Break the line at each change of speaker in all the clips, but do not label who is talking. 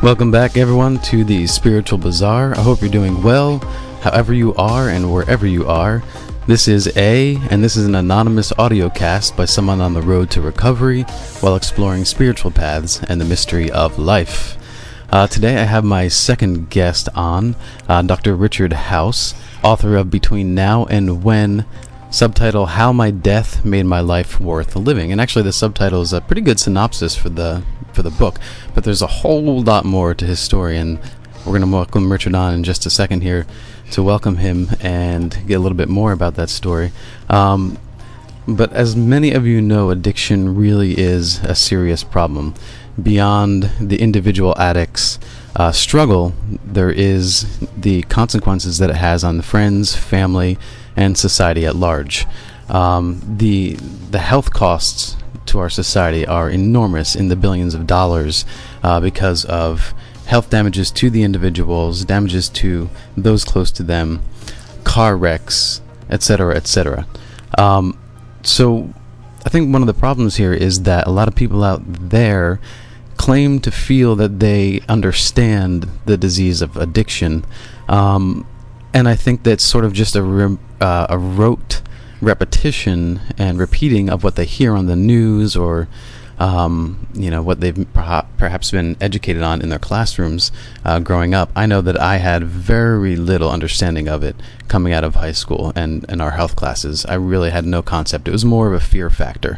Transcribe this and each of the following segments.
Welcome back, everyone, to the Spiritual Bazaar. I hope you're doing well, however you are and wherever you are. This is and this is an anonymous audio cast by someone on the road to recovery while exploring spiritual paths and the mystery of life. Today I have my second guest on, Dr. Richard House, author of Between Now and When, subtitle How My Death Made My Life Worth Living. And actually the subtitle is a pretty good synopsis for the book, but there's a whole lot more to his story, and we're going to welcome Richard on in just a second here to welcome him and get a little bit more about that story. But as many of you know, addiction really is a serious problem. Beyond the individual addict's struggle, there is the consequences that it has on the friends, family, and society at large. The health costs to our society are enormous, in the billions of dollars, because of health damages to the individuals, damages to those close to them, car wrecks, etc., etc. So I think one of the problems here is that a lot of people out there claim to feel that they understand the disease of addiction, and I think that's sort of just a rote repetition and repeating of what they hear on the news, or what they've perhaps been educated on in their classrooms growing up. I know that I had very little understanding of it coming out of high school and in our health classes. I really had no concept. It was more of a fear factor.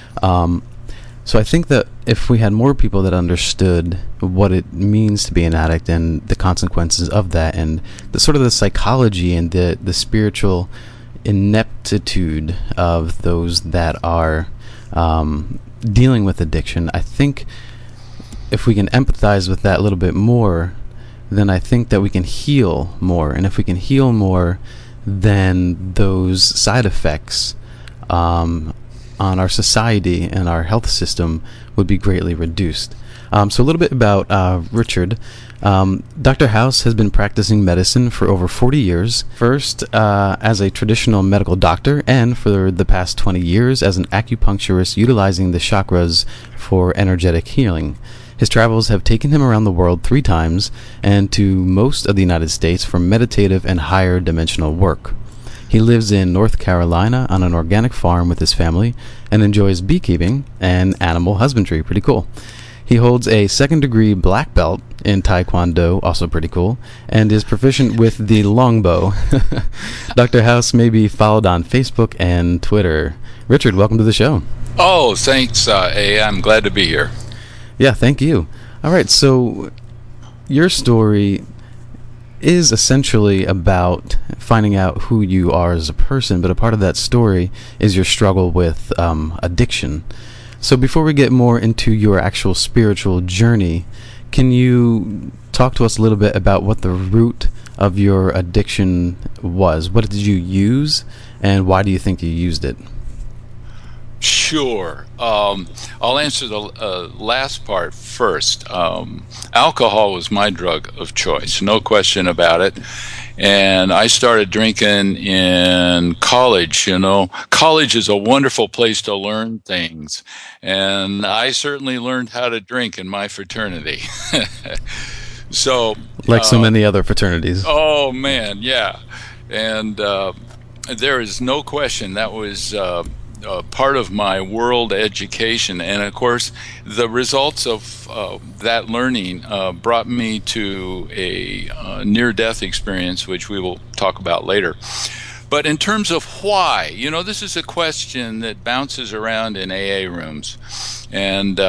So I think that if we had more people that understood what it means to be an addict and the consequences of that, and the sort of the psychology and the spiritual ineptitude of those that are dealing with addiction, I think if we can empathize with that a little bit more, then I think that we can heal more. And if we can heal more, then those side effects on our society and our health system would be greatly reduced. So a little bit about Richard. Dr. House has been practicing medicine for over 40 years, first as a traditional medical doctor, and for the past 20 years as an acupuncturist utilizing the chakras for energetic healing. His travels have taken him around the world 3 times and to most of the United States for meditative and higher dimensional work. He lives in North Carolina on an organic farm with his family and enjoys beekeeping and animal husbandry. Pretty cool. He holds a 2nd-degree black belt in Taekwondo, also pretty cool, and is proficient with the longbow. Dr. House may be followed on Facebook and Twitter. Richard, welcome to the show.
Oh, thanks, I'm glad to be here.
Yeah, thank you. All right, so your story is essentially about finding out who you are as a person, but a part of that story is your struggle with addiction. So before we get more into your actual spiritual journey, can you talk to us a little bit about what the root of your addiction was? What did you use, and why do you think you used it?
Sure. I'll answer the last part first. Alcohol was my drug of choice, no question about it. And I started drinking in college. College is a wonderful place to learn things. And I certainly learned how to drink in my fraternity. So,
like so many other fraternities.
Oh, man, yeah. And there is no question that was part of my world education. And of course, the results of that learning brought me to a near-death experience, which we will talk about later. But in terms of why, this is a question that bounces around in AA rooms. And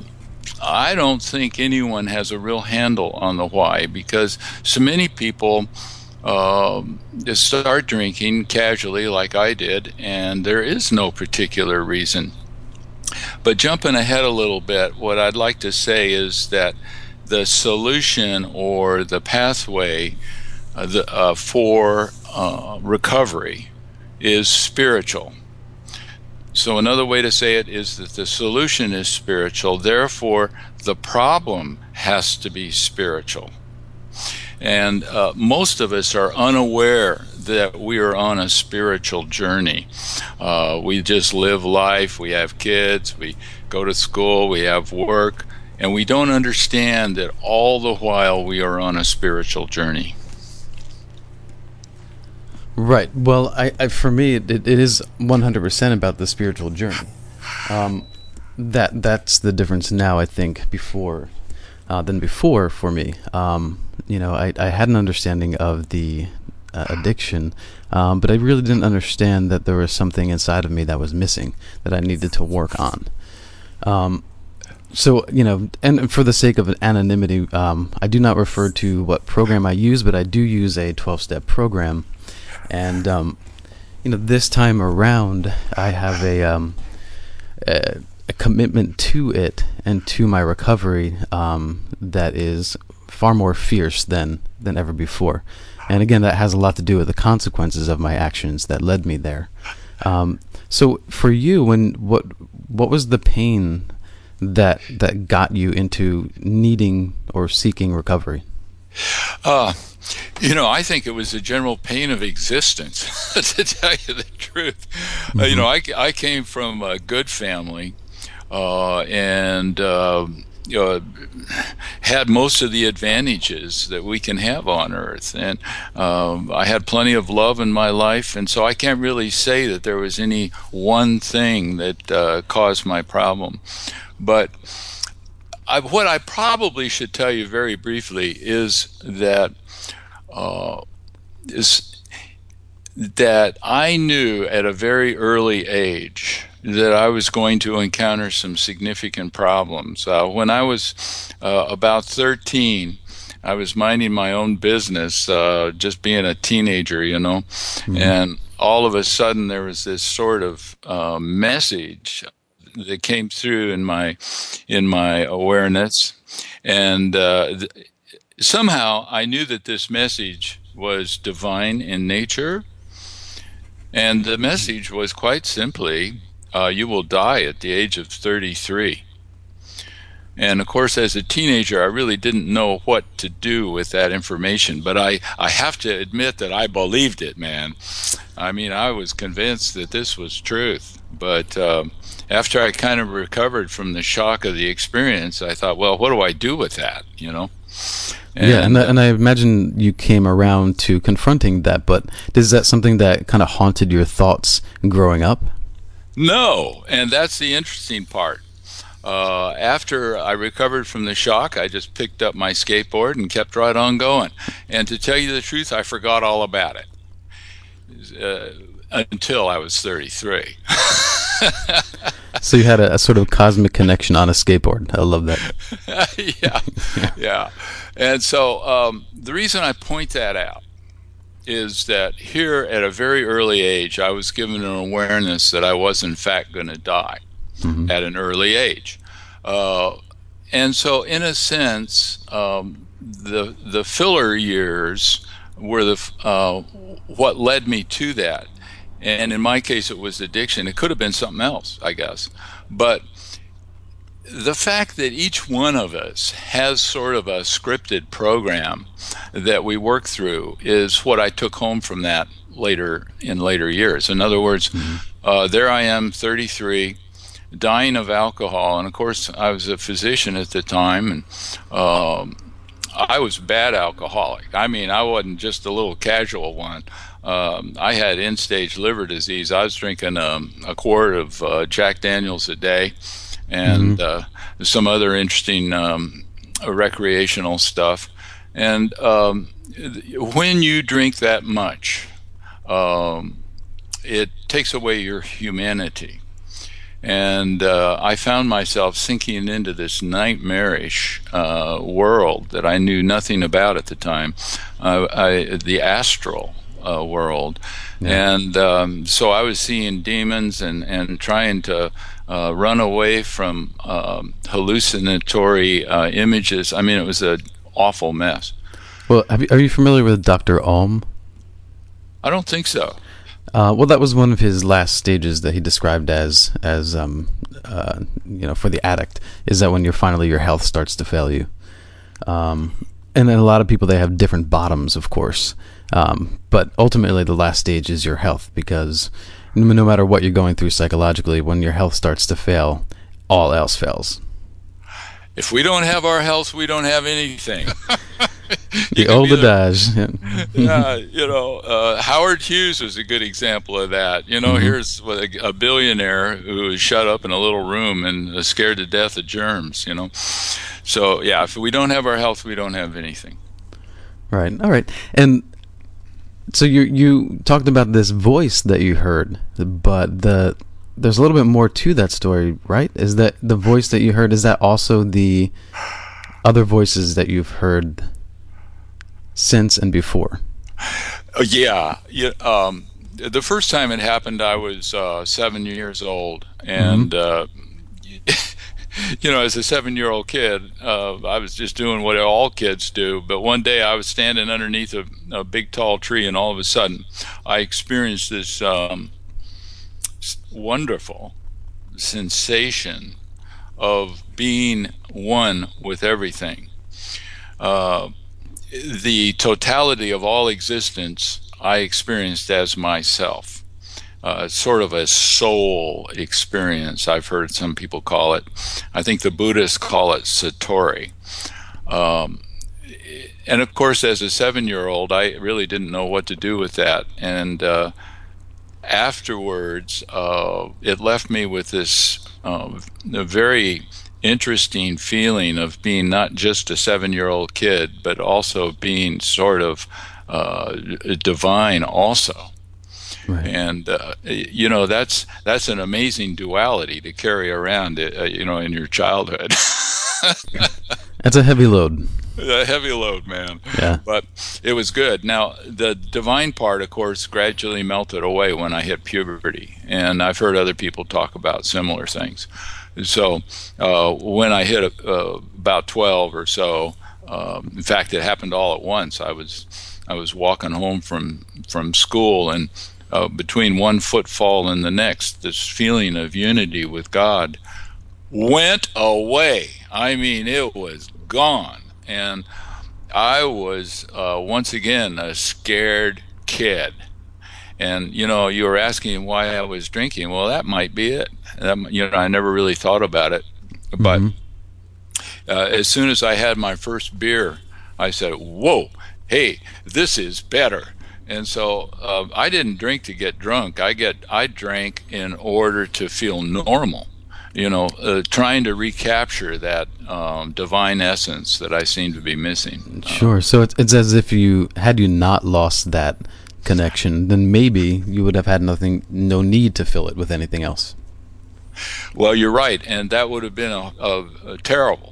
I don't think anyone has a real handle on the why, because so many people just start drinking casually like I did, and there is no particular reason. But jumping ahead a little bit, what I'd like to say is that the solution or the pathway for recovery is spiritual. So another way to say it is that the solution is spiritual, therefore the problem has to be spiritual. And most of us are unaware that we are on a spiritual journey. We just live life, we have kids, we go to school, we have work, and we don't understand that all the while we are on a spiritual journey.
Right. Well, for me, it is 100% about the spiritual journey. That's the difference now, I think, than before for me. I had an understanding of the addiction, but I really didn't understand that there was something inside of me that was missing that I needed to work on. So, and for the sake of anonymity, I do not refer to what program I use, but I do use a 12-step program. And, this time around, I have a commitment to it and to my recovery that is far more fierce than ever before. And again, that has a lot to do with the consequences of my actions that led me there. So for you, what was the pain that got you into needing or seeking recovery?
I think it was the general pain of existence, to tell you the truth. Mm-hmm. I came from a good family, and had most of the advantages that we can have on earth. And I had plenty of love in my life, and so I can't really say that there was any one thing that caused my problem. But what I probably should tell you very briefly is that I knew at a very early age that I was going to encounter some significant problems. When I was about 13, I was minding my own business, just being a teenager, mm-hmm. And all of a sudden there was this sort of message that came through in my awareness, and somehow I knew that this message was divine in nature, and the message was quite simply, you will die at the age of 33. And of course, as a teenager, I really didn't know what to do with that information, but I have to admit that I believed it, man. I mean, I was convinced that this was truth. But after I kind of recovered from the shock of the experience, I thought, well, what do I do with that, And
I imagine you came around to confronting that, but is that something that kind of haunted your thoughts growing up?
No, and that's the interesting part. After I recovered from the shock, I just picked up my skateboard and kept right on going. And to tell you the truth, I forgot all about it until I was 33.
So you had a sort of cosmic connection on a skateboard. I love that.
Yeah. And so the reason I point that out is that here at a very early age, I was given an awareness that I was in fact going to die mm-hmm. at an early age. And so in a sense, the filler years were what led me to that. And in my case, it was addiction. It could have been something else, I guess. But the fact that each one of us has sort of a scripted program that we work through is what I took home from that later years. In other words, mm-hmm. There I am, 33, dying of alcohol. And of course, I was a physician at the time, and I was a bad alcoholic. I mean, I wasn't just a little casual one. I had end-stage liver disease. I was drinking a quart of Jack Daniels a day, and mm-hmm. Some other interesting recreational stuff. And when you drink that much, it takes away your humanity. And I found myself sinking into this nightmarish world that I knew nothing about at the time, the astral world. Yeah. And so I was seeing demons and trying to run away from hallucinatory images. I mean, it was an awful mess.
Well, are you familiar with Dr. Om?
I don't think so.
Well, that was one of his last stages that he described as for the addict, is that when your health starts to fail you. And then a lot of people, they have different bottoms, of course. But ultimately, the last stage is your health, because no matter what you're going through psychologically, when your health starts to fail, all else fails.
If we don't have our health, we don't have anything.
The old adage.
Yeah, Howard Hughes was a good example of that. Here's a billionaire who is shut up in a little room and scared to death of germs. So yeah, if we don't have our health, we don't have anything.
Right. All right. And so you talked about this voice that you heard, but there's a little bit more to that story, right? Is that the voice that you heard, is that also the other voices that you've heard since and before?
Yeah. The first time it happened, I was 7 years old, and as a 7-year-old kid, I was just doing what all kids do. But one day I was standing underneath a big tall tree, and all of a sudden I experienced this wonderful sensation of being one with everything. The totality of all existence I experienced as myself. Sort of a soul experience, I've heard some people call it. I think the Buddhists call it Satori. And of course, as a 7-year-old, I really didn't know what to do with that. And afterwards, it left me with this a very interesting feeling of being not just a 7-year-old kid, but also being sort of divine also. Right. And that's an amazing duality to carry around, in your childhood.
That's a heavy load.
A heavy load, man.
Yeah.
But it was good. Now, the divine part, of course, gradually melted away when I hit puberty, and I've heard other people talk about similar things. So when I hit about 12 or so, in fact, it happened all at once. I was walking home from school, and between one footfall and the next, this feeling of unity with God went away. I mean, it was gone. And I was, once again, a scared kid. And, you were asking why I was drinking. Well, that might be it. I never really thought about it. But as soon as I had my first beer, I said, whoa, hey, this is better. And so I didn't drink to get drunk. I drank in order to feel normal, trying to recapture that divine essence that I seem to be missing.
Sure. So it's as if had you not lost that connection, then maybe you would have had no need to fill it with anything else.
Well, you're right, and that would have been a terrible.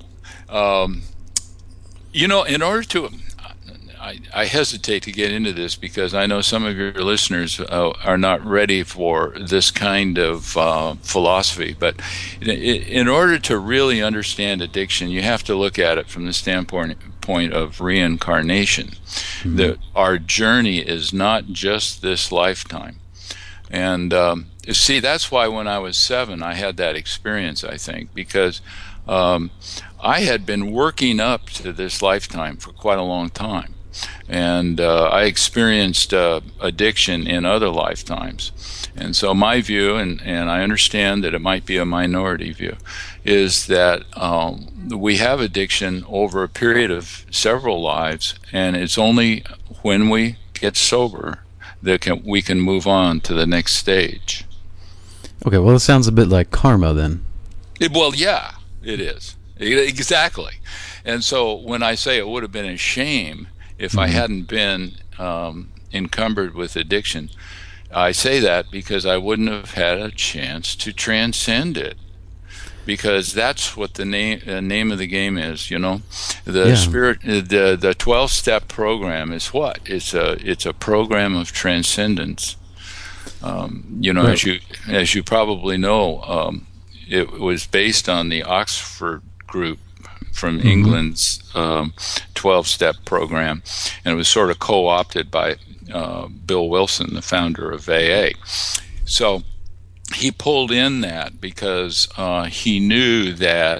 In order to... I hesitate to get into this because I know some of your listeners are not ready for this kind of philosophy. But in order to really understand addiction, you have to look at it from the standpoint of reincarnation. That our journey is not just this lifetime. And see, that's why when I was 7, I had that experience, I think, because I had been working up to this lifetime for quite a long time. And I experienced addiction in other lifetimes. And so my view, and I understand that it might be a minority view, is that we have addiction over a period of several lives, and it's only when we get sober that we can move on to the next stage.
Okay, well, it sounds a bit like karma then.
Yeah, it is. Exactly. And so when I say it would have been a shame if I hadn't been encumbered with addiction, I say that because I wouldn't have had a chance to transcend it. Because that's what the name of the game is, Spirit, the 12-step program is what? It's a program of transcendence. Right. as you probably know, it was based on the Oxford group from England's 12-step program, and it was sort of co-opted by Bill Wilson, the founder of AA. So he pulled in that because he knew that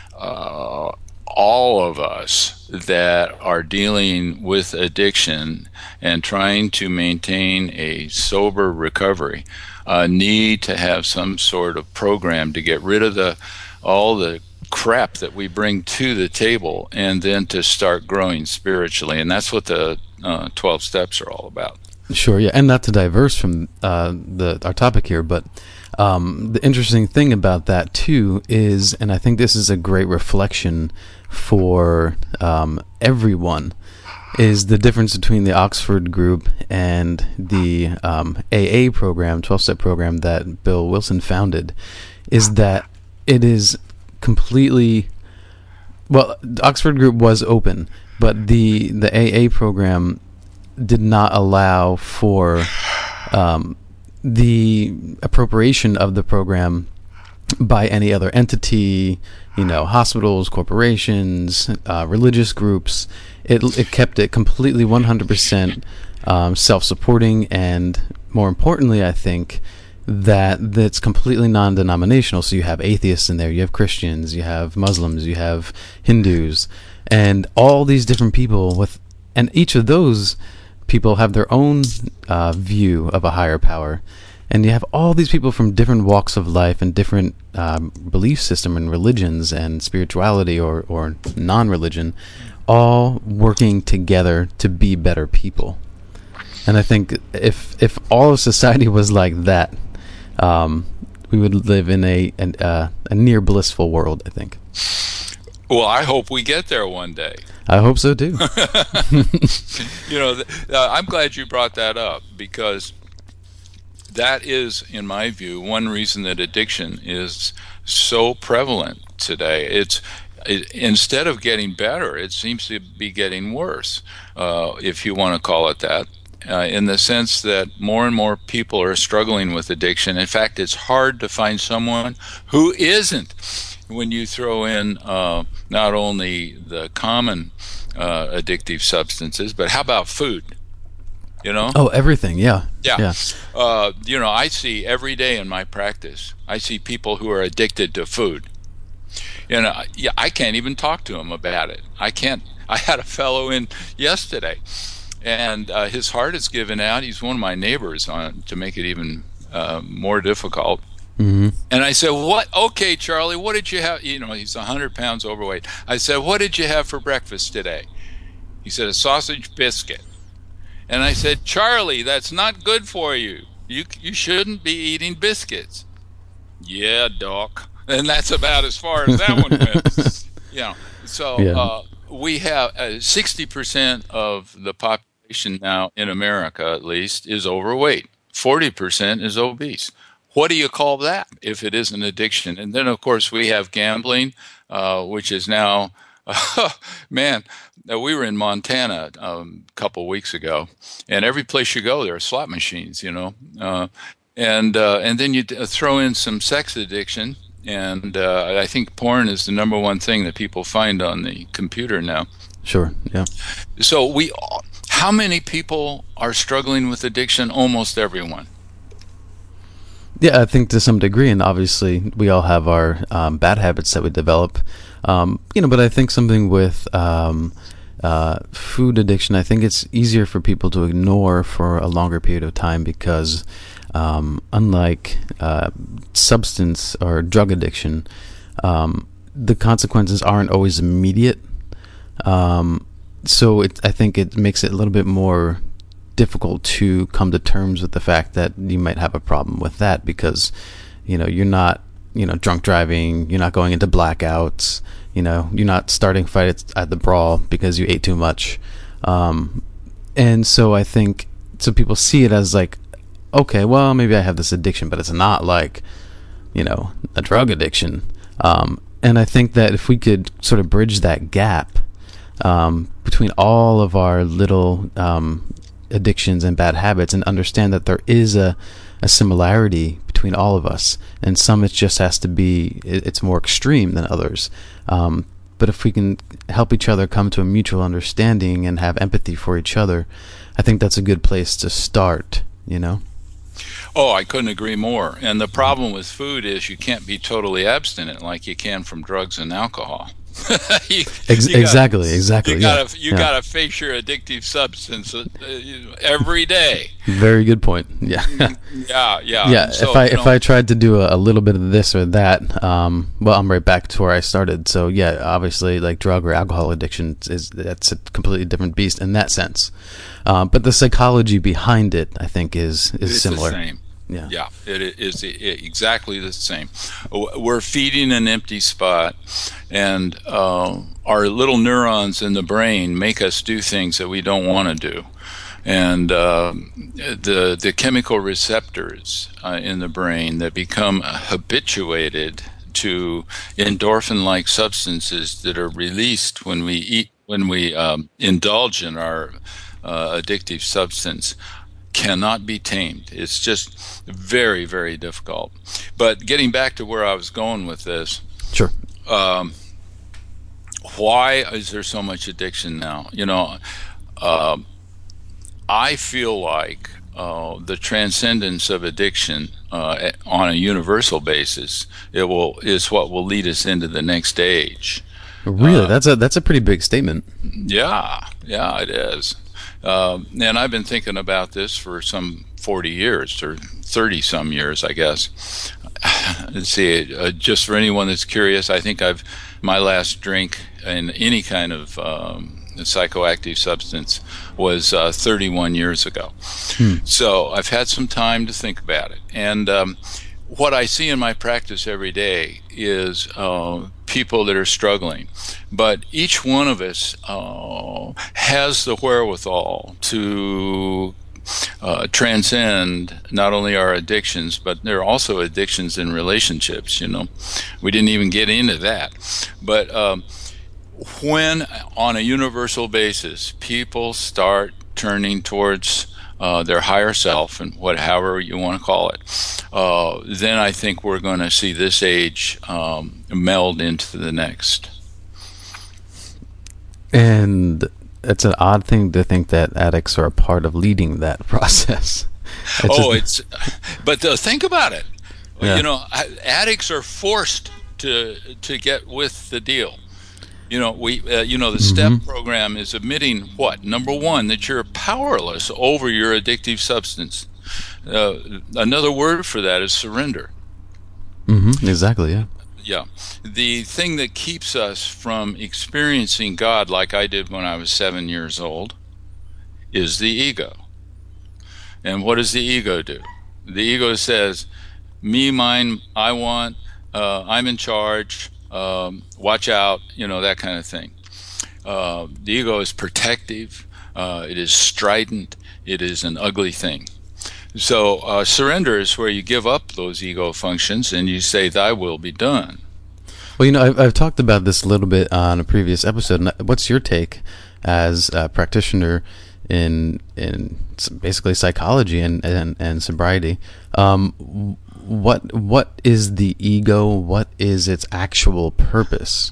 all of us that are dealing with addiction and trying to maintain a sober recovery need to have some sort of program to get rid of all the crap that we bring to the table, and then to start growing spiritually. And that's what the 12 steps are all about.
Sure, yeah, and not to diverse from our topic here, but the interesting thing about that too is, and I think this is a great reflection for everyone, is the difference between the Oxford group and the AA program, 12-step program that Bill Wilson founded, is that it is completely, well, the Oxford group was open, but the AA program did not allow for the appropriation of the program by any other entity, hospitals, corporations, religious groups. It kept it completely 100% self-supporting, and more importantly, I think that's completely non-denominational. So you have atheists in there, you have Christians, you have Muslims, you have Hindus, and all these different people and each of those people have their own view of a higher power. And you have all these people from different walks of life and different belief system and religions and spirituality or non-religion, all working together to be better people. And I think if all of society was like that, we would live in a near blissful world, I think.
Well, I hope we get there one day.
I hope so too.
I'm glad you brought that up, because that is, in my view, one reason that addiction is so prevalent today. Instead of getting better, it seems to be getting worse, if you want to call it that, in the sense that more and more people are struggling with addiction. In fact, it's hard to find someone who isn't, when you throw in not only the common addictive substances, but how about food?
Oh, everything, yeah.
I see every day in my practice, I see people who are addicted to food. I can't even talk to them about it. I had a fellow in yesterday, and his heart is given out. He's one of my neighbors, to make it even more difficult.
Mm-hmm.
And I said, "What? Okay, Charlie, what did you have?" He's 100 pounds overweight. I said, "What did you have for breakfast today?" He said, "A sausage biscuit." And I said, "Charlie, that's not good for you. You shouldn't be eating biscuits." "Yeah, doc." And that's about as far as that one went. So we have 60% of the population now in America, at least, is overweight. 40% is obese. What do you call that if it isn't addiction? And then, of course, we have gambling, which is now, man, we were in Montana a couple weeks ago, and every place you go, there are slot machines, and then you throw in some sex addiction, and I think porn is the number one thing that people find on the computer now.
Sure, yeah.
So how many people are struggling with addiction? Almost everyone.
Yeah, I think to some degree, and obviously we all have our bad habits that we develop, but I think something with food addiction, I think it's easier for people to ignore for a longer period of time because unlike substance or drug addiction, the consequences aren't always immediate. So I think it makes it a little bit more difficult to come to terms with the fact that you might have a problem with that because, you're not, drunk driving, you're not going into blackouts, you're not starting fights at the brawl because you ate too much. And so I think, so people see it as like, okay, well, maybe I have this addiction, but it's not like, a drug addiction. And I think that if we could sort of bridge that gap between all of our little addictions and bad habits and understand that there is a similarity between all of us, and some it just has to be, it's more extreme than others. But if we can help each other come to a mutual understanding and have empathy for each other, I think that's a good place to start,
Oh, I couldn't agree more. And the problem with food is you can't be totally abstinent like you can from drugs and alcohol.
Exactly.
You gotta face your addictive substance every day.
Very good point. Yeah. Yeah.
So,
if I tried to do a little bit of this or that, well, I'm right back to where I started. So yeah, obviously, like drug or alcohol addiction that's a completely different beast in that sense. But the psychology behind it, I think, is similar.
The same.
Yeah.
It is exactly the same. We're feeding an empty spot, and our little neurons in the brain make us do things that we don't want to do. And the chemical receptors in the brain that become habituated to endorphin-like substances that are released when we indulge in our addictive substance cannot be tamed. It's just very, very difficult. But getting back to where I was going with this,
sure.
Why is there so much addiction now? I feel like the transcendence of addiction on a universal basis is what will lead us into the next age.
Really, that's a pretty big statement.
Yeah, it is. And I've been thinking about this for some 40 years or 30 some years, I guess. Let's see, just for anyone that's curious, I think my last drink in any kind of psychoactive substance was 31 years ago. So I've had some time to think about it. And what I see in my practice every day is people that are struggling. But each one of us has the wherewithal to transcend not only our addictions, but there are also addictions in relationships. We didn't even get into that. But when, on a universal basis, people start turning towards their higher self, and however you want to call it, then I think we're going to see this age meld into the next.
And it's an odd thing to think that addicts are a part of leading that process.
But think about it.
Yeah.
Addicts are forced to get with the deal. The STEP program is admitting what? Number one, that you're powerless over your addictive substance. Another word for that is surrender.
Exactly, yeah.
Yeah. The thing that keeps us from experiencing God like I did when I was 7 years old is the ego. And what does the ego do? The ego says, me, mine, I want, I'm in charge, watch out, that kind of thing. The ego is protective, it is strident, it is an ugly thing. So surrender is where you give up those ego functions and you say, thy will be done.
Well, I've talked about this a little bit on a previous episode. What's your take as a practitioner in basically psychology and sobriety? What is the ego? What is its actual purpose?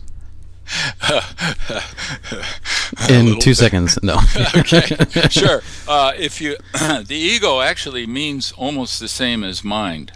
In 2 seconds, no.
Okay, sure. The ego actually means almost the same as mind.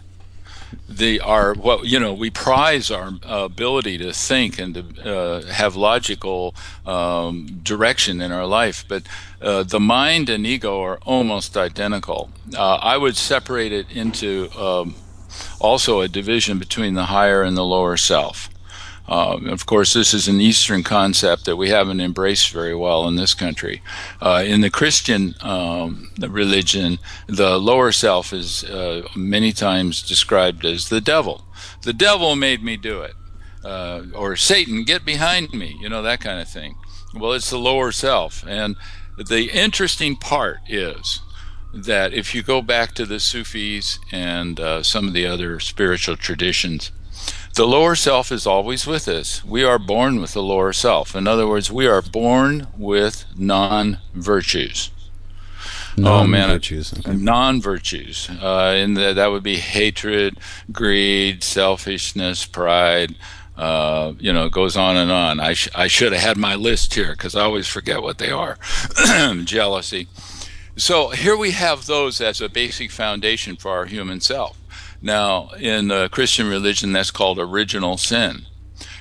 We prize our ability to think and to have logical direction in our life, but the mind and ego are almost identical. I would separate it into also a division between the higher and the lower self. Of course, this is an Eastern concept that we haven't embraced very well in this country. In the Christian religion, the lower self is many times described as the devil. The devil made me do it. Or Satan, get behind me, that kind of thing. Well, it's the lower self. And the interesting part is that if you go back to the Sufis and some of the other spiritual traditions, the lower self is always with us. We are born with the lower self. In other words, we are born with non-virtues.
Non-virtues.
Okay. Non-virtues. And that would be hatred, greed, selfishness, pride. It goes on and on. I should have had my list here because I always forget what they are. Jealousy. So here we have those as a basic foundation for our human self. Now, in Christian religion, that's called original sin.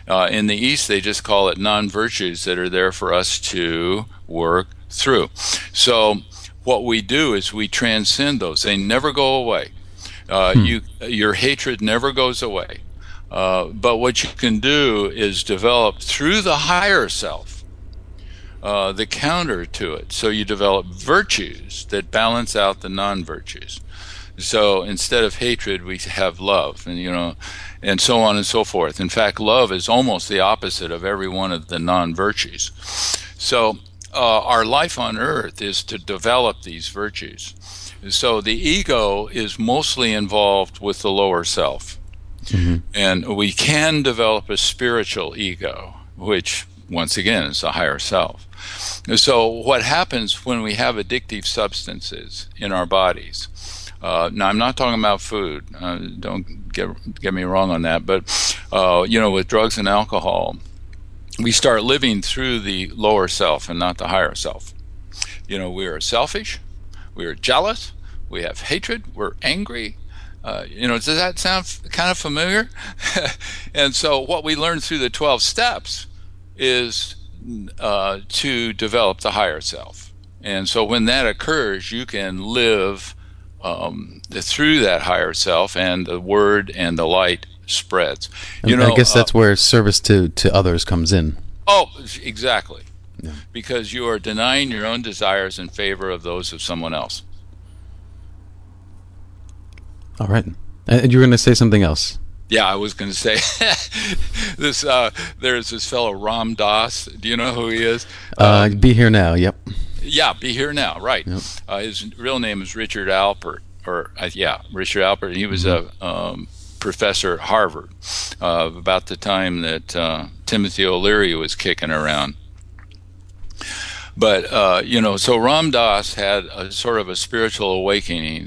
In the East, they just call it non-virtues that are there for us to work through. So what we do is we transcend those. They never go away. Your hatred never goes away. But what you can do is develop through the higher self the counter to it. So you develop virtues that balance out the non-virtues. So instead of hatred, we have love, and so on and so forth. In fact, love is almost the opposite of every one of the non-virtues. So our life on earth is to develop these virtues. So the ego is mostly involved with the lower self. Mm-hmm. And we can develop a spiritual ego, which, once again, is a higher self. So what happens when we have addictive substances in our bodies? Now, I'm not talking about food. Don't get me wrong on that. But, with drugs and alcohol, we start living through the lower self and not the higher self. We are selfish. We are jealous. We have hatred. We're angry. Does that sound kind of familiar? And so what we learn through the 12 steps is to develop the higher self. And so when that occurs, you can live through that higher self, and the word and the light spreads.
I guess that's where service to others comes in.
Oh, exactly. Yeah. Because you are denying your own desires in favor of those of someone else. All right.
And you were going to say something else.
Yeah, I was going to say this. There's this fellow Ram Dass. Do you know who he is?
Be Here Now. Yep.
Yeah, Be Here Now. Right. Yep. His real name is Richard Alpert. Richard Alpert. He was a professor at Harvard about the time that Timothy O'Leary was kicking around. But so Ram Dass had a sort of a spiritual awakening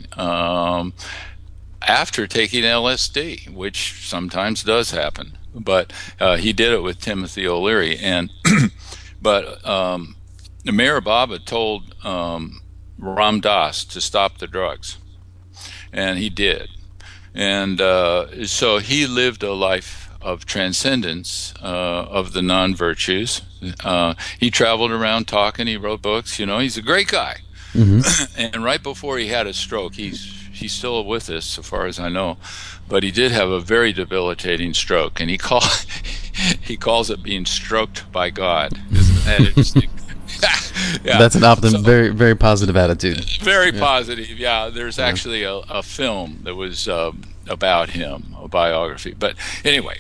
after taking LSD, which sometimes does happen. But he did it with Timothy O'Leary, and but Meher Baba told Ram Dass to stop the drugs, and he did. And so he lived a life of transcendence of the non-virtues. He traveled around talking. He wrote books. He's a great guy. Mm-hmm. And right before he had a stroke, he's still with us, so far as I know, but he did have a very debilitating stroke, and he calls it being stroked by God. Isn't that interesting?
Yeah. That's an very, very positive attitude.
Very positive. Yeah. There's actually a film that was about him, a biography. But anyway,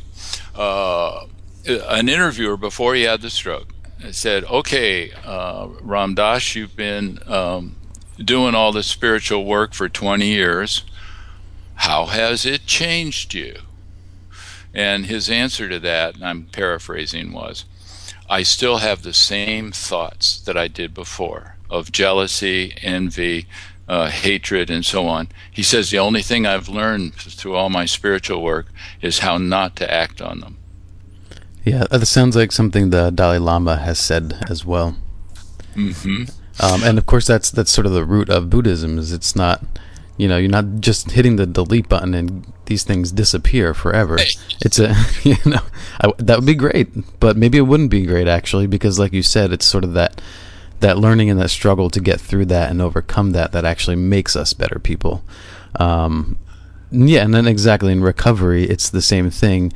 an interviewer before he had the stroke said, "Okay, Ram Dass, you've been doing all this spiritual work for 20 years. How has it changed you?" And his answer to that, and I'm paraphrasing, was, "I still have the same thoughts that I did before, of jealousy, envy, hatred, and so on." He says, "The only thing I've learned through all my spiritual work is how not to act on them."
Yeah, that sounds like something the Dalai Lama has said as well. Mm-hmm. And of course, that's sort of the root of Buddhism. Is it's not, you're not just hitting the delete button and these things disappear forever. It's that would be great, but maybe it wouldn't be great actually, because like you said, it's sort of that learning and that struggle to get through that and overcome that actually makes us better people. And then exactly in recovery, it's the same thing.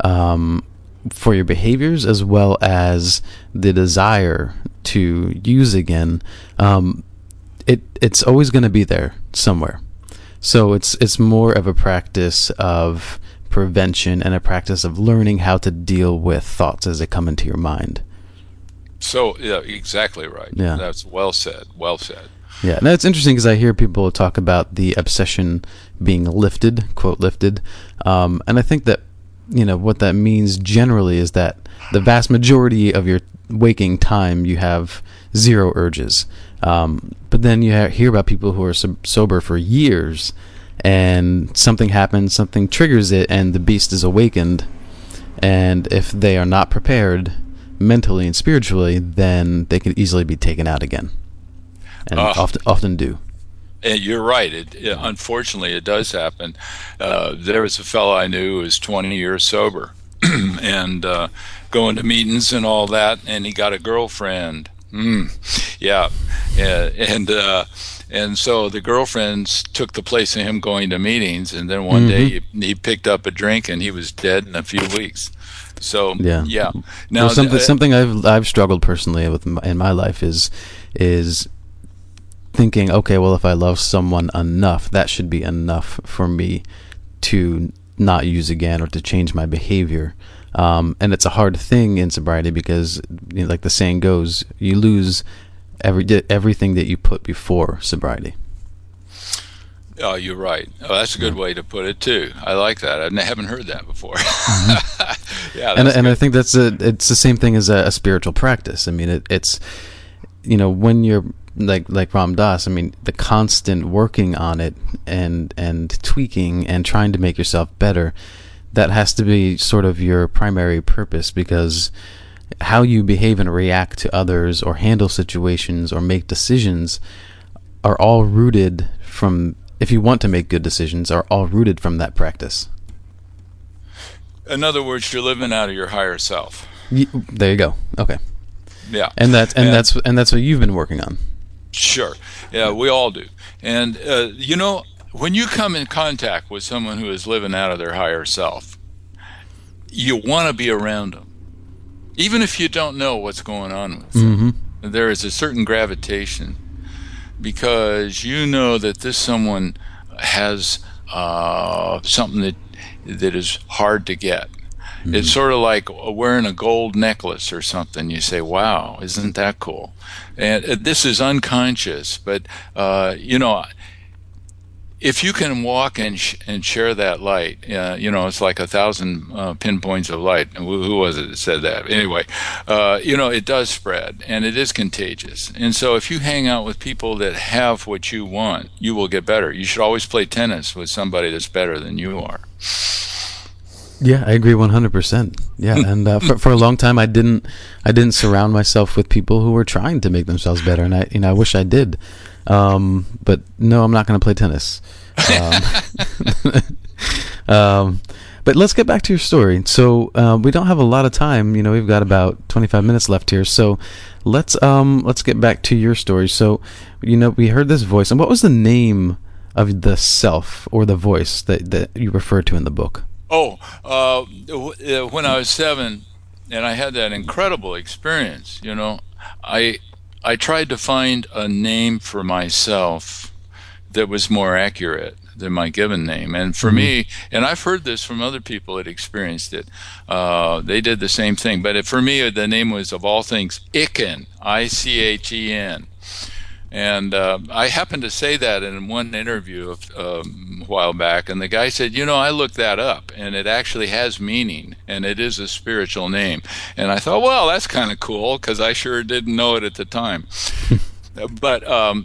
For your behaviors as well as the desire to use again, it's always going to be there somewhere. So it's more of a practice of prevention and a practice of learning how to deal with thoughts as they come into your mind.
So yeah, exactly right. Yeah, that's well said. Well said.
Yeah, and it's interesting because I hear people talk about the obsession being lifted, quote lifted, and I think that what that means generally is that the vast majority of your waking time you have zero urges, but then you hear about people who are sober for years and something happens, something triggers it, and the beast is awakened, and if they are not prepared mentally and spiritually, then they can easily be taken out again, and often do.
And you're right. Unfortunately, it does happen. There was a fellow I knew who was 20 years sober, and going to meetings and all that, and he got a girlfriend. Yeah, and so the girlfriends took the place of him going to meetings, and then one day he picked up a drink and he was dead in a few weeks. So yeah. Now
well, something I've struggled personally with in my life is thinking, okay, well, if I love someone enough, that should be enough for me to not use again or to change my behavior. And it's a hard thing in sobriety because, like the saying goes, you lose everything that you put before sobriety.
Oh, you're right. Oh, that's a good way to put it too. I like that. I haven't heard that before. Yeah,
and I think it's the same thing as a spiritual practice. I mean, it's when you're like Ram Dass, I mean, the constant working on it and tweaking and trying to make yourself better, that has to be sort of your primary purpose, because how you behave and react to others or handle situations or make decisions are all rooted from, if you want to make good decisions, are all rooted from that practice.
In other words, you're living out of your higher self.
There you go. Okay.
Yeah.
And that's what you've been working on.
Sure. Yeah, we all do. And when you come in contact with someone who is living out of their higher self, you want to be around them, even if you don't know what's going on with them. There is a certain gravitation, because you know that this someone has something that is hard to get. It's sort of like wearing a gold necklace or something. You say, wow, isn't that cool? And this is unconscious, but if you can walk and share that light, it's like 1,000 pinpoints of light. Who was it that said that? Anyway, it does spread, and it is contagious. And so if you hang out with people that have what you want, you will get better. You should always play tennis with somebody that's better than you are.
Yeah, I agree 100%. Yeah, and for a long time, I didn't surround myself with people who were trying to make themselves better, and I wish I did. But no, I'm not going to play tennis. But let's get back to your story. So we don't have a lot of time. We've got about 25 minutes left here. So let's get back to your story. So we heard this voice, and what was the name of the self or the voice that you referred to in the book?
When I was 7, and I had that incredible experience, I tried to find a name for myself that was more accurate than my given name. And for me, and I've heard this from other people that experienced it, they did the same thing. But for me, the name was, of all things, Ichen, I-C-H-E-N. And I happened to say that in one interview a while back, and the guy said, I looked that up, and it actually has meaning, and it is a spiritual name. And I thought, well, that's kind of cool, because I sure didn't know it at the time. But,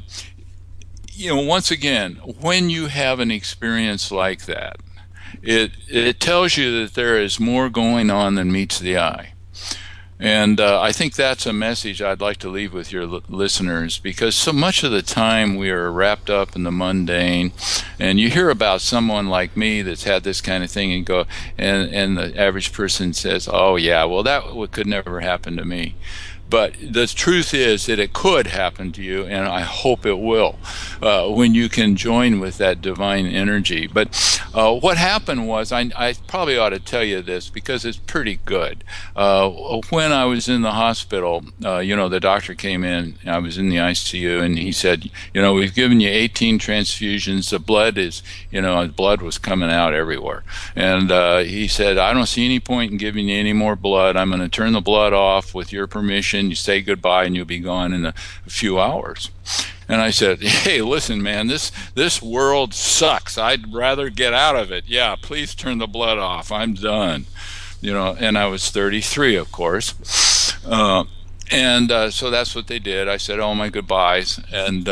once again, when you have an experience like that, it tells you that there is more going on than meets the eye. And I think that's a message I'd like to leave with your listeners, because so much of the time we are wrapped up in the mundane, and you hear about someone like me that's had this kind of thing and go, and the average person says, oh yeah, well that could never happen to me. But the truth is that it could happen to you, and I hope it will, when you can join with that divine energy. But what happened was, I probably ought to tell you this because it's pretty good. When I was in the hospital, the doctor came in, I was in the ICU, and he said, we've given you 18 transfusions. The blood is, blood was coming out everywhere. And he said, I don't see any point in giving you any more blood. I'm going to turn the blood off with your permission. You say goodbye and you'll be gone in a few hours. And I said, hey, listen, man, this world sucks. I'd rather get out of it. Yeah, please turn the blood off. I'm done. And I was 33, of course. So that's what they did. I said all my goodbyes. And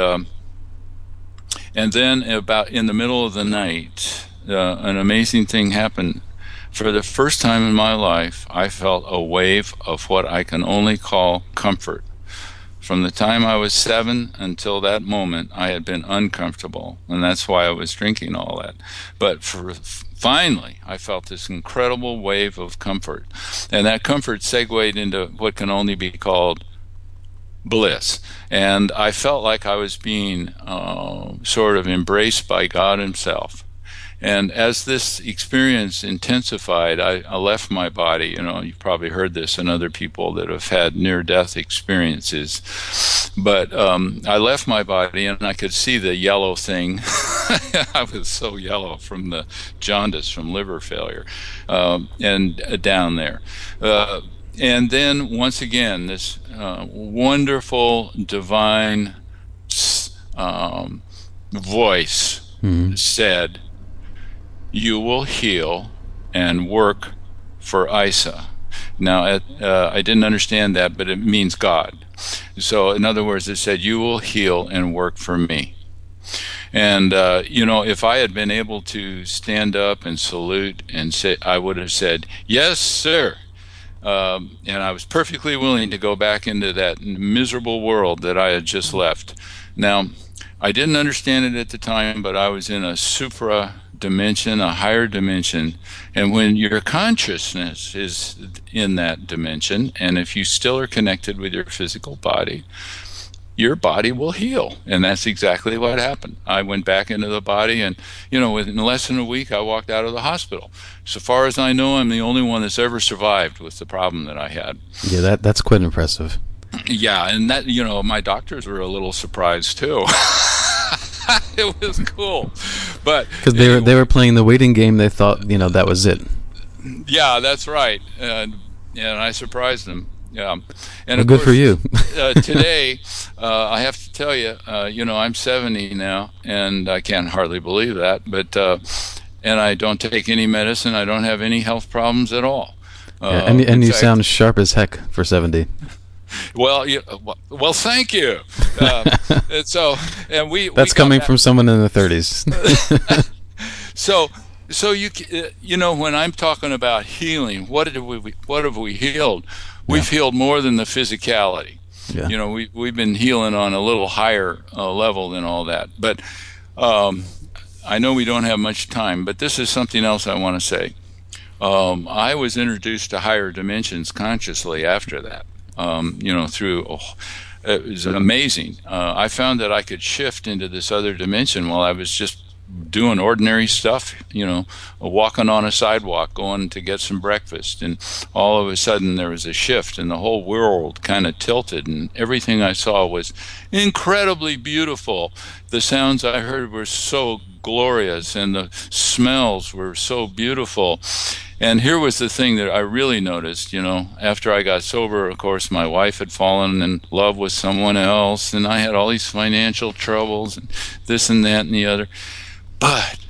then about in the middle of the night, an amazing thing happened. For the first time in my life, I felt a wave of what I can only call comfort From the time I was 7 until that moment, I had been uncomfortable, and that's why I was drinking all that. But finally, I felt this incredible wave of comfort, and that comfort segued into what can only be called bliss. And I felt like I was being sort of embraced by God himself. And as this experience intensified, I left my body. You know, you've probably heard this in other people that have had near-death experiences. But I left my body, and I could see the yellow thing. I was so yellow from the jaundice from liver failure, and down there. And then, once again, this wonderful, divine voice said, "You will heal and work for Isa." Now, I didn't understand that, but it means God. So, in other words, it said, "You will heal and work for me." And, you know, if I had been able to stand up and salute and say, I would have said, "Yes, sir." And I was perfectly willing to go back into that miserable world that I had just left. Now, I didn't understand it at the time, but I was in a supra dimension, a higher dimension, and when your consciousness is in that dimension, and if you still are connected with your physical body, your body will heal. And that's exactly what happened. I went back into the body, and, you know, within less than a week, I walked out of the hospital. So far as I know, I'm the only one that's ever survived with the problem that I had.
Yeah, that's quite impressive.
Yeah, and that, you know, my doctors were a little surprised too. It was cool, but
because they were playing the waiting game. They thought, you know, that was it.
Yeah, that's right, and I surprised them. Yeah, and
well, good for you.
Today, I have to tell you, you know, I'm 70 now, and I can't hardly believe that. But and I don't take any medicine. I don't have any health problems at all.
Yeah, and you sound sharp as heck for 70.
Well, well, thank you. And
that's coming from someone in the 30s.
So you know, when I'm talking about healing, what have we healed? We've healed more than the physicality. Yeah. You know, we've been healing on a little higher level than all that. But I know we don't have much time, but this is something else I want to say. I was introduced to higher dimensions consciously after that. You know, it was amazing. I found that I could shift into this other dimension while I was just doing ordinary stuff, you know, walking on a sidewalk, going to get some breakfast, and all of a sudden there was a shift, and the whole world kind of tilted, and everything I saw was incredibly beautiful. The sounds I heard were so glorious, and the smells were so beautiful. And here was the thing that I really noticed, you know, after I got sober, of course, my wife had fallen in love with someone else, and I had all these financial troubles, and this and that and the other. But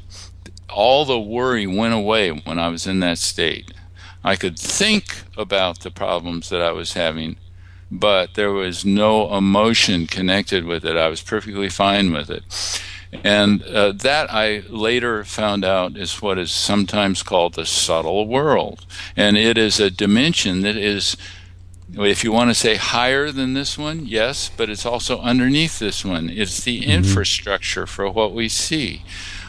all the worry went away when I was in that state. I could think about the problems that I was having, but there was no emotion connected with it. I was perfectly fine with it. And that I later found out is what is sometimes called the subtle world. And it is a dimension that is, if you want to say higher than this one, yes, but it's also underneath this one. It's the infrastructure for what we see.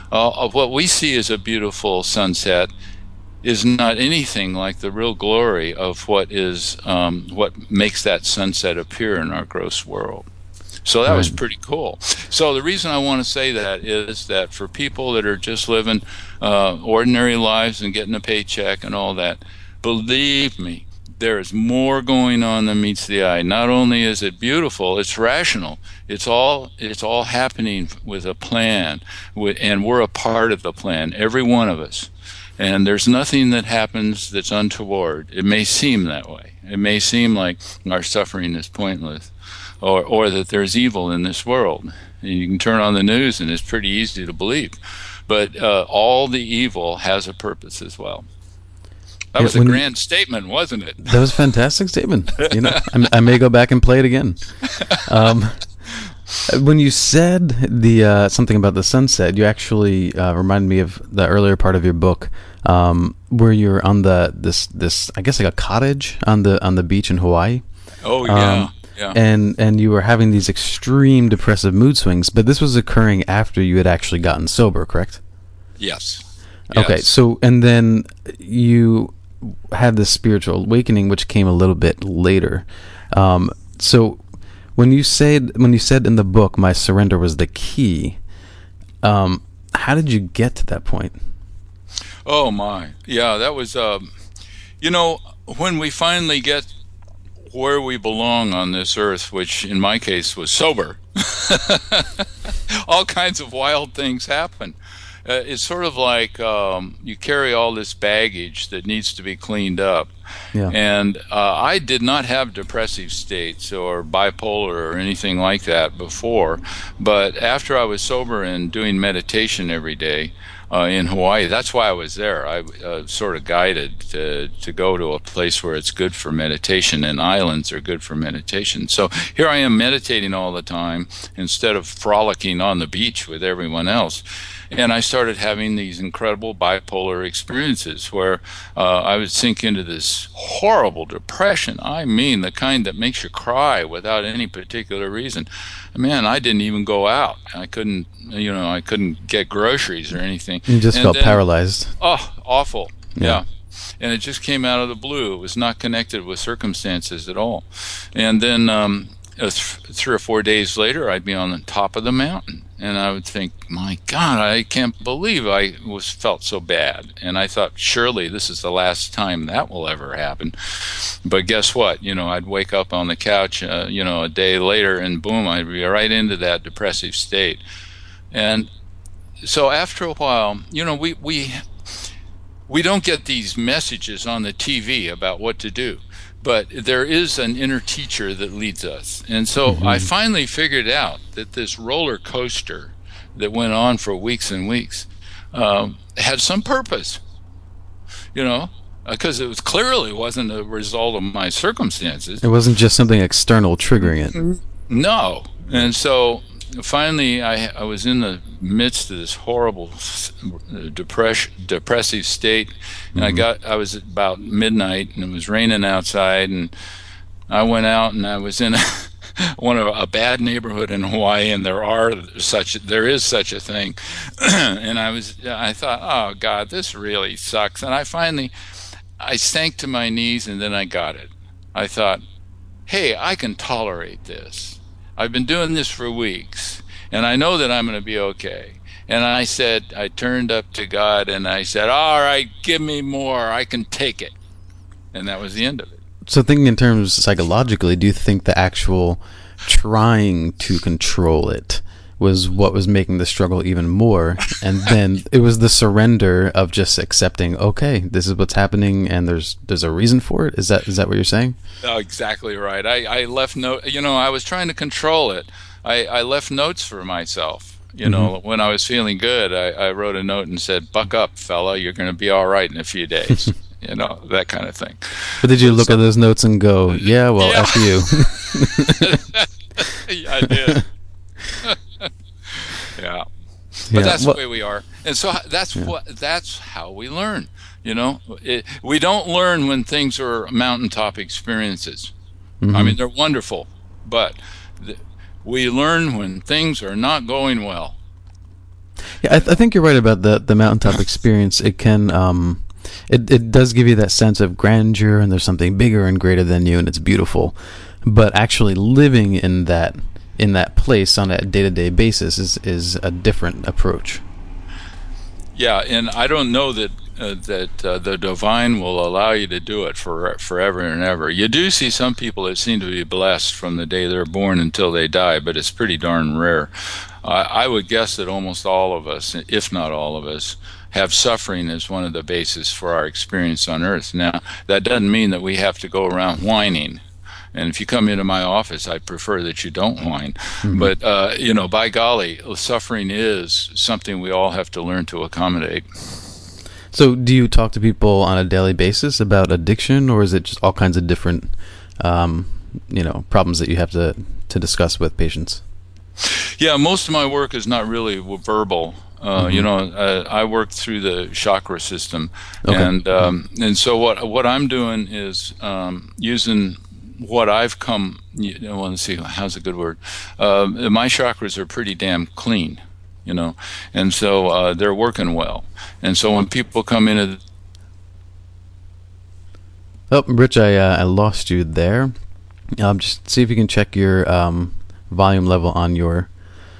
What we see as a beautiful sunset is not anything like the real glory of what is what makes that sunset appear in our gross world. So that was pretty cool. So the reason I want to say that is that for people that are just living ordinary lives and getting a paycheck and all that, believe me, there is more going on than meets the eye. Not only is it beautiful, it's rational. It's all happening with a plan, and we're a part of the plan, every one of us. And there's nothing that happens that's untoward. It may seem that way. It may seem like our suffering is pointless, or that there's evil in this world. And you can turn on the news and it's pretty easy to believe. But all the evil has a purpose as well. That was a grand statement, wasn't it?
That was a fantastic statement. You know, I may go back and play it again. When you said the something about the sunset, you actually reminded me of the earlier part of your book, where you're on this I guess like a cottage on the beach in Hawaii.
Oh yeah. Yeah.
and you were having these extreme depressive mood swings, but this was occurring after you had actually gotten sober, correct?
Yes.
Okay,
Yes.
so and then you had this spiritual awakening, which came a little bit later. So when you said in the book, "My surrender was the key," how did you get to that point?
Oh my. Yeah, that was when we finally get where we belong on this earth, which in my case was sober, all kinds of wild things happen. It's sort of like you carry all this baggage that needs to be cleaned up.
Yeah.
And I did not have depressive states or bipolar or anything like that before. But after I was sober and doing meditation every day in Hawaii, that's why I was there. I sort of guided to go to a place where it's good for meditation, and islands are good for meditation. So here I am meditating all the time instead of frolicking on the beach with everyone else. And I started having these incredible bipolar experiences where I would sink into this horrible depression. I mean, the kind that makes you cry without any particular reason. Man, I didn't even go out. I couldn't get groceries or anything.
You just felt paralyzed.
Oh, awful.
Yeah.
Yeah. And it just came out of the blue. It was not connected with circumstances at all. And then 3 or 4 days later, I'd be on the top of the mountain. And I would think, my God, I can't believe I felt so bad. And I thought, surely this is the last time that will ever happen. But guess what? I'd wake up on the couch, a day later, and boom, I'd be right into that depressive state. And so after a while, we don't get these messages on the TV about what to do. But there is an inner teacher that leads us. And so I finally figured out that this roller coaster that went on for weeks and weeks had some purpose, because it clearly wasn't a result of my circumstances.
It wasn't just something external triggering it.
No. And so finally I was in the midst of this horrible depressive state, and I was at about midnight, and it was raining outside, and I went out, and I was in a bad neighborhood in Hawaii, and there is such a thing. And I thought, oh God, this really sucks. And I sank to my knees, and then I got it. I thought, hey, I can tolerate this. I've been doing this for weeks, and I know that I'm going to be okay. And I turned up to God, and I said, all right, give me more. I can take it. And that was the end of it.
So thinking in terms psychologically, do you think the actual trying to control it was what was making the struggle even more? And then it was the surrender of just accepting, okay, this is what's happening, and there's a reason for it? Is that what you're saying?
Oh, exactly right. I left I was trying to control it. I left notes for myself. When I was feeling good, I wrote a note and said, buck up, fella, you're going to be all right in a few days. That kind of thing.
But did you look at those notes and go, yeah, well, F you?
Yeah, I did. Yeah. But that's the way we are. And so that's how we learn. We don't learn when things are mountaintop experiences. I mean, they're wonderful, but we learn when things are not going well.
Yeah, I think you're right about the mountaintop experience. It can, it does give you that sense of grandeur, and there's something bigger and greater than you, and it's beautiful. But actually living in that place on a day-to-day basis is a different approach.
Yeah, and I don't know that the divine will allow you to do it forever and ever. You do see some people that seem to be blessed from the day they're born until they die, but it's pretty darn rare. I would guess that almost all of us, if not all of us, have suffering as one of the bases for our experience on Earth. Now, that doesn't mean that we have to go around whining. And if you come into my office, I prefer that you don't whine. But, by golly, suffering is something we all have to learn to accommodate.
So do you talk to people on a daily basis about addiction, or is it just all kinds of different, problems that you have to discuss with patients?
Yeah, most of my work is not really verbal. I work through the chakra system, okay. And so what I'm doing is using what I've come, let's see, how's a good word? My chakras are pretty damn clean, and so they're working well. And so when people come into...
Oh, Rich, I lost you there. Just see if you can check your volume level on your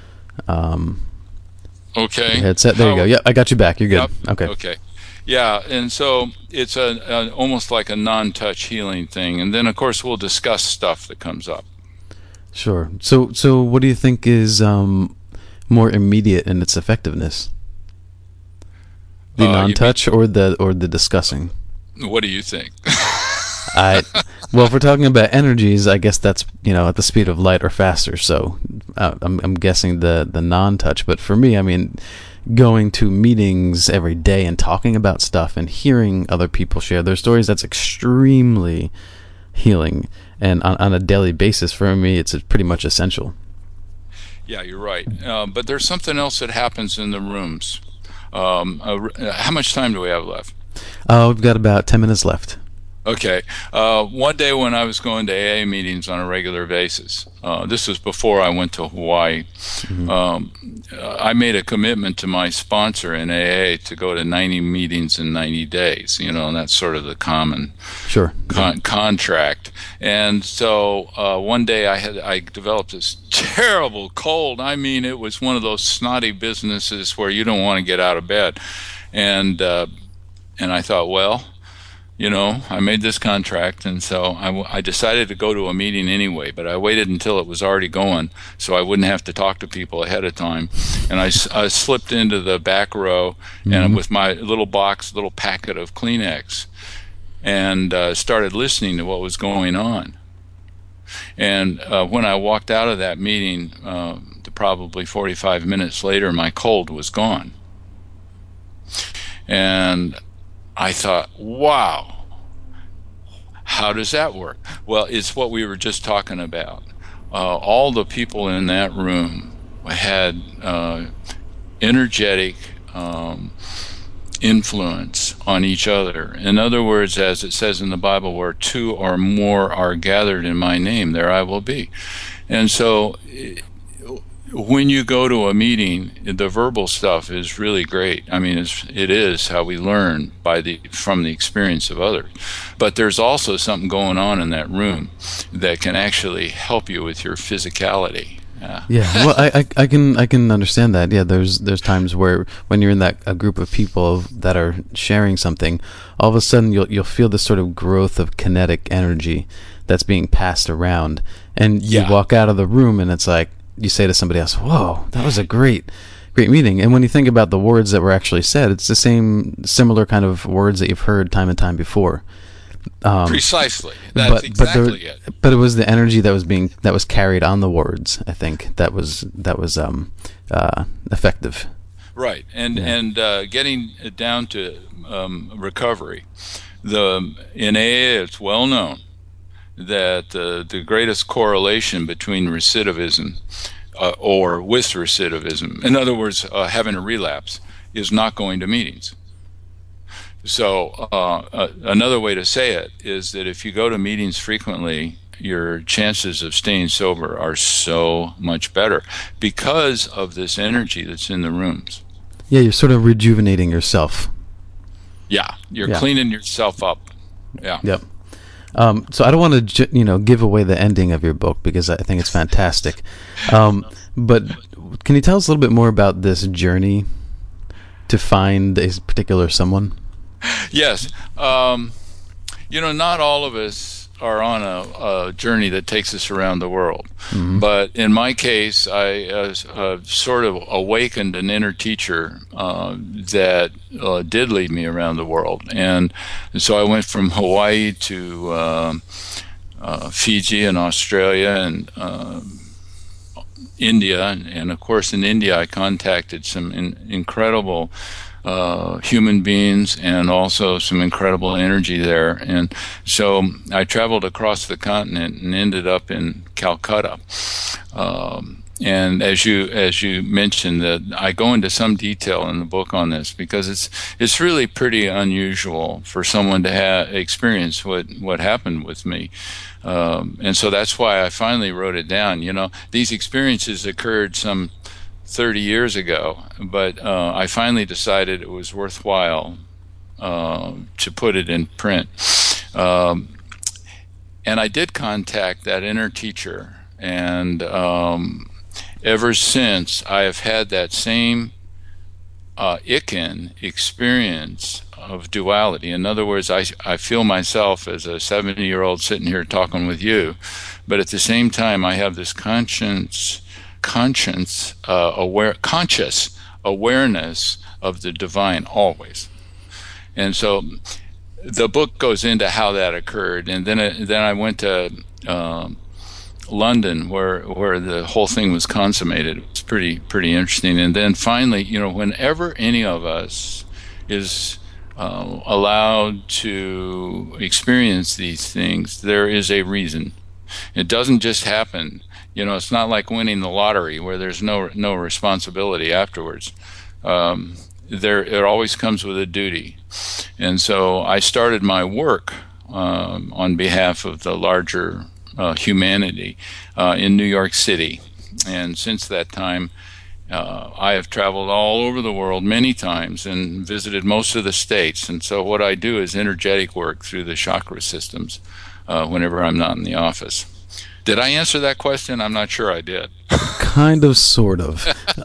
headset. There you go. Yep, I got you back. You're good.
Yep. Okay. Yeah, and so it's almost like a non-touch healing thing. And then, of course, we'll discuss stuff that comes up.
Sure. So what do you think is more immediate in its effectiveness? The non-touch or the discussing?
What do you think?
Well, if we're talking about energies, I guess that's at the speed of light or faster. So I'm guessing the non-touch. But for me, I mean, going to meetings every day and talking about stuff and hearing other people share their stories, that's extremely healing. And on a daily basis, for me, it's pretty much essential.
Yeah, you're right. But there's something else that happens in the rooms. How much time do we have left?
We've got about 10 minutes left.
Okay. One day when I was going to AA meetings on a regular basis, this was before I went to Hawaii, I made a commitment to my sponsor in AA to go to 90 meetings in 90 days, and that's sort of the common contract. And so one day I developed this terrible cold. I mean, it was one of those snotty businesses where you don't want to get out of bed. And I thought, well, I made this contract, and so I decided to go to a meeting anyway, but I waited until it was already going so I wouldn't have to talk to people ahead of time. And I slipped into the back row and with my little packet of Kleenex and started listening to what was going on. And when I walked out of that meeting, probably 45 minutes later, my cold was gone. And I thought, wow, how does that work? Well, it's what we were just talking about. All the people in that room had energetic influence on each other. In other words, as it says in the Bible, where two or more are gathered in my name, there I will be. And so when you go to a meeting, the verbal stuff is really great. I mean, it is how we learn from the experience of others. But there's also something going on in that room that can actually help you with your physicality.
Yeah. Well, I can understand that. Yeah, there's times where when you're in a group of people that are sharing something, all of a sudden you'll feel this sort of growth of kinetic energy that's being passed around, and you walk out of the room and it's like, you say to somebody else, whoa, that was a great meeting. And when you think about the words that were actually said, it's the similar kind of words that you've heard time and time before.
Precisely. That's exactly it.
But it was the energy that was carried on the words, I think, that was effective.
Right. And getting down to recovery, in AA it's well known that the greatest correlation between recidivism or with recidivism, in other words, having a relapse, is not going to meetings. So another way to say it is that if you go to meetings frequently, your chances of staying sober are so much better because of this energy that's in the rooms.
Yeah, you're sort of rejuvenating yourself.
Yeah, you're cleaning yourself up. Yeah.
Yep. So I don't want to, give away the ending of your book because I think it's fantastic. But can you tell us a little bit more about this journey to find a particular someone?
Yes. Not all of us are on a journey that takes us around the world. Mm-hmm. But in my case, I sort of awakened an inner teacher that did lead me around the world. And so I went from Hawaii to Fiji and Australia and India. And of course, in India, I contacted some incredible human beings and also some incredible energy there. And so I traveled across the continent and ended up in Calcutta. and as you mentioned, that I go into some detail in the book on this because it's really pretty unusual for someone to have experience what happened with me, and so that's why I finally wrote it down. These experiences occurred some 30 years ago, but I finally decided it was worthwhile to put it in print. And I did contact that inner teacher, and ever since I have had that same Ikken experience of duality. In other words, I feel myself as a 70-year-old sitting here talking with you, but at the same time I have this conscious awareness of the divine always. And so the book goes into how that occurred, and then I went to London, where the whole thing was consummated. It was pretty interesting. And then finally, whenever any of us is allowed to experience these things, there is a reason. It doesn't just happen. It's not like winning the lottery where there's no responsibility afterwards. It always comes with a duty. And so I started my work on behalf of the larger humanity in New York City. And since that time, I have traveled all over the world many times and visited most of the states. And so what I do is energetic work through the chakra systems whenever I'm not in the office. Did I answer that question? I'm not sure I did.
Kind of, sort of.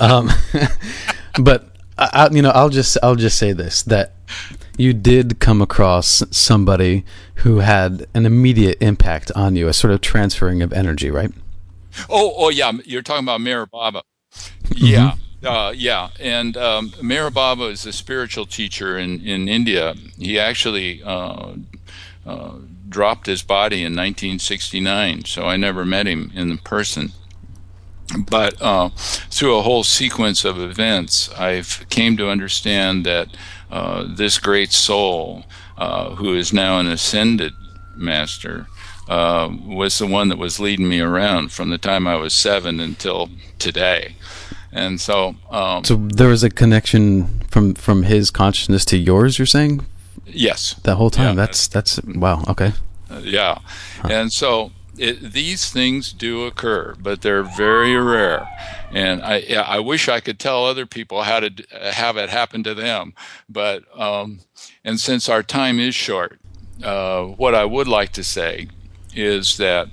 But I'll just say this, that you did come across somebody who had an immediate impact on you, a sort of transferring of energy, right?
Oh yeah, you're talking about Meher Baba. Yeah. Yeah, and Meher Baba is a spiritual teacher in India. He actually dropped his body in 1969, so I never met him in person. But through a whole sequence of events, I've came to understand that this great soul, who is now an ascended master, was the one that was leading me around from the time I was 7 until today. And so
so there was a connection from his consciousness to yours, you're saying?
Yes.
That whole time? Yeah, that's wow, okay.
Yeah. Huh. And so these things do occur, but they're very rare. And I wish I could tell other people how to have it happen to them. But and since our time is short, what I would like to say is that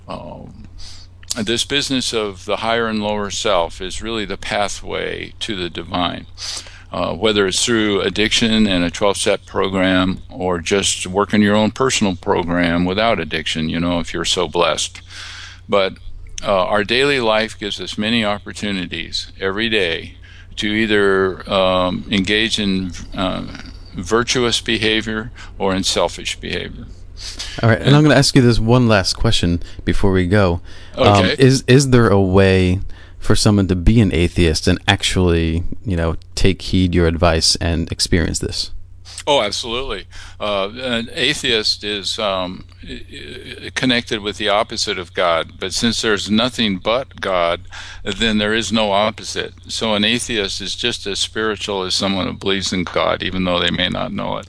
this business of the higher and lower self is really the pathway to the divine. Whether it's through addiction and a 12-step program or just working your own personal program without addiction, if you're so blessed. But our daily life gives us many opportunities every day to either engage in virtuous behavior or in selfish behavior.
All right, and I'm going to ask you this one last question before we go.
Okay.
Is there a way for someone to be an atheist and actually, take heed your advice and experience this?
Oh, absolutely. An atheist is connected with the opposite of God, but since there's nothing but God, then there is no opposite. So an atheist is just as spiritual as someone who believes in God, even though they may not know it.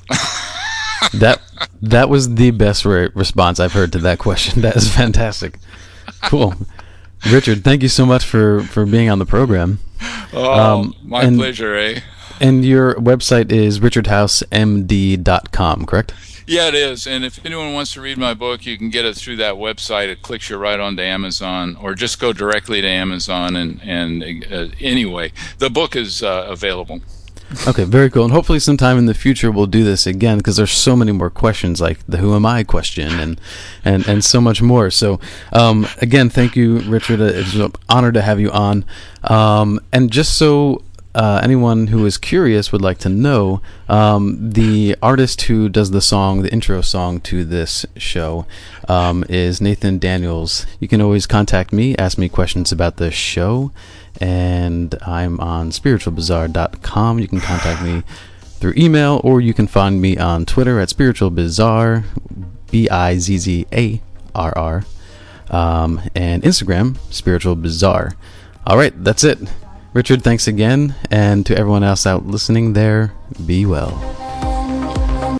That was the best response I've heard to that question. That is fantastic. Cool. Richard, thank you so much for being on the program.
Oh, my pleasure, eh?
And your website is richardhousemd.com, correct?
Yeah, it is. And if anyone wants to read my book, you can get it through that website. It clicks you right onto Amazon, or just go directly to Amazon. And anyway, the book is available.
Okay, very cool. And hopefully sometime in the future we'll do this again, because there's so many more questions, like the who am I question and so much more. So again, thank you, Richard. It's an honor to have you on. And just so anyone who is curious would like to know, the artist who does the intro song to this show is Nathan Daniels. You can always contact me, ask me questions about the show, and I'm on spiritualbazaar.com. You can contact me through email, or you can find me on Twitter at spiritualbazaar, BIZZARR, and Instagram, spiritualbazaar. All right, that's it. Richard, thanks again. And to everyone else out listening there, be well.